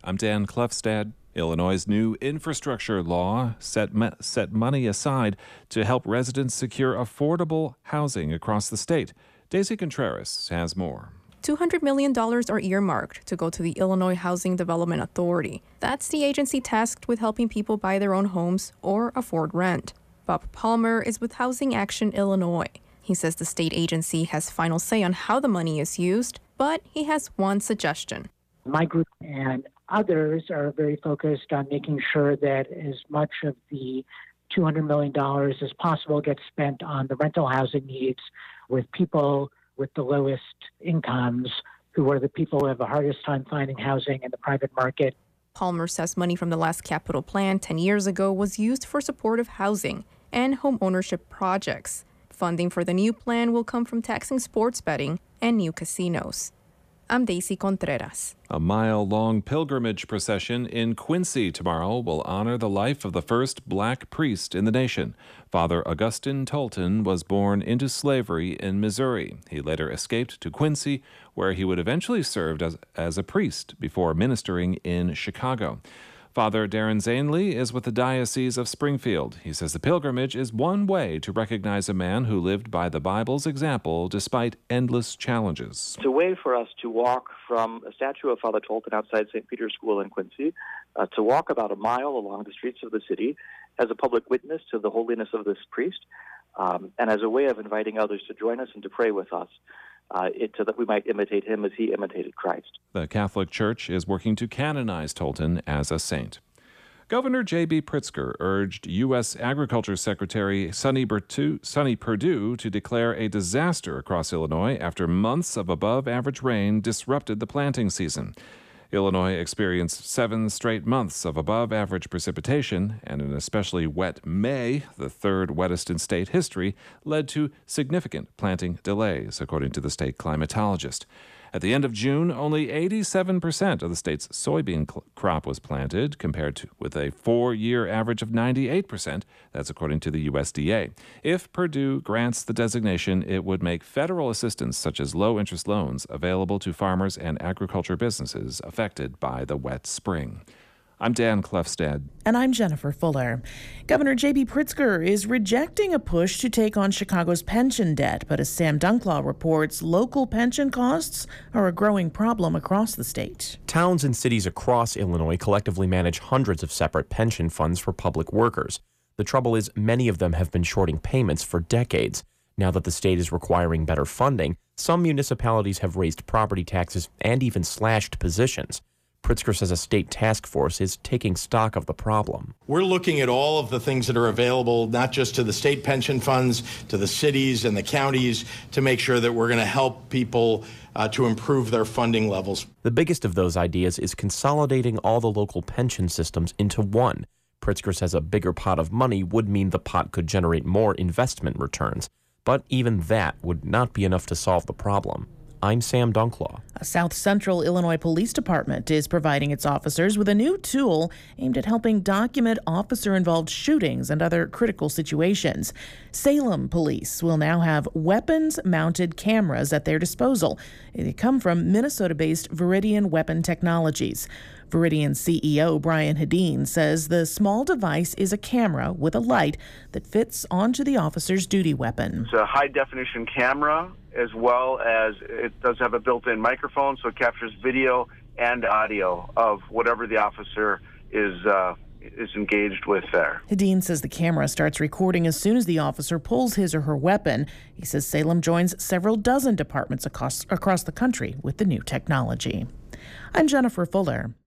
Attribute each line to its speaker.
Speaker 1: I'm Dan Klefstad. Illinois' new infrastructure law set money aside to help residents secure affordable housing across the state. Daisy Contreras has more.
Speaker 2: $200 million are earmarked to go to the Illinois Housing Development Authority. That's the agency tasked with helping people buy their own homes or afford rent. Bob Palmer is with Housing Action Illinois. He says the state agency has final say on how the money is used, but he has one suggestion.
Speaker 3: My group and others are very focused on making sure that as much of the $200 million as possible gets spent on the rental housing needs with people with the lowest incomes, who are the people who have the hardest time finding housing in the private market.
Speaker 2: Palmer says money from the last capital plan 10 years ago was used for supportive housing and home ownership projects. Funding for the new plan will come from taxing sports betting and new casinos. I'm Daisy Contreras.
Speaker 1: A mile-long pilgrimage procession in Quincy tomorrow will honor the life of the first black priest in the nation. Father Augustine Tolton was born into slavery in Missouri. He later escaped to Quincy, where he would eventually serve as a priest before ministering in Chicago. Father Darren Zanley is with the Diocese of Springfield. He says the pilgrimage is one way to recognize a man who lived by the Bible's example despite endless challenges.
Speaker 4: It's a way for us to walk from a statue of Father Tolton outside St. Peter's School in Quincy, to walk about a mile along the streets of the city as a public witness to the holiness of this priest, and as a way of inviting others to join us and to pray with us. So that we might imitate him as he imitated Christ.
Speaker 1: The Catholic Church is working to canonize Tolton as a saint. Governor J.B. Pritzker urged U.S. Agriculture Secretary Sonny Perdue to declare a disaster across Illinois after months of above-average rain disrupted the planting season. Illinois experienced 7 straight months of above-average precipitation, and an especially wet May, the third wettest in state history, led to significant planting delays, according to the state climatologist. At the end of June, only 87% of the state's soybean crop was planted, compared with a 4-year average of 98%. That's according to the USDA. If Perdue grants the designation, it would make federal assistance, such as low-interest loans, available to farmers and agriculture businesses affected by the wet spring. I'm Dan Klefstad.
Speaker 5: And I'm Jennifer Fuller. Governor J.B. Pritzker is rejecting a push to take on Chicago's pension debt, but as Sam Dunklaw reports, local pension costs are a growing problem across the state.
Speaker 6: Towns and cities across Illinois collectively manage hundreds of separate pension funds for public workers. The trouble is, many of them have been shorting payments for decades. Now that the state is requiring better funding, some municipalities have raised property taxes and even slashed positions. Pritzker says a state task force is taking stock of the problem.
Speaker 7: We're looking at all of the things that are available, not just to the state pension funds, to the cities and the counties, to make sure that we're going to help people to improve their funding levels.
Speaker 6: The biggest of those ideas is consolidating all the local pension systems into one. Pritzker says a bigger pot of money would mean the pot could generate more investment returns. But even that would not be enough to solve the problem. I'm Sam Dunklaw.
Speaker 5: A South Central Illinois Police Department is providing its officers with a new tool aimed at helping document officer-involved shootings and other critical situations. Salem Police will now have weapons-mounted cameras at their disposal. They come from Minnesota-based Veridian Weapon Technologies. Veridian CEO Brian Hedin says the small device is a camera with a light that fits onto the officer's duty weapon.
Speaker 8: It's a high-definition camera, as well as it does have a built-in microphone, so it captures video and audio of whatever the officer is engaged with there.
Speaker 5: Hedin says the camera starts recording as soon as the officer pulls his or her weapon. He says Salem joins several dozen departments across the country with the new technology. I'm Jennifer Fuller.